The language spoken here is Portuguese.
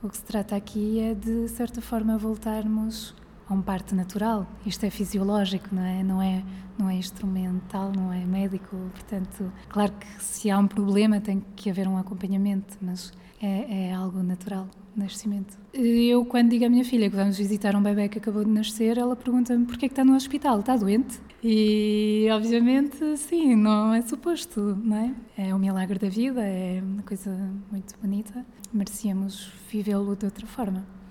O que se trata aqui é de certa forma voltarmos a um parto natural. Isto é fisiológico, não é instrumental, não é médico. Portanto, claro que se há um problema tem que haver um acompanhamento, mas é algo natural, nascimento. Eu, quando digo à minha filha que vamos visitar um bebê que acabou de nascer, ela pergunta-me porquê é que está no hospital, está doente? E, obviamente, sim, não é suposto, não é? É um milagre da vida, é uma coisa muito bonita. Merecíamos vivê-lo de outra forma.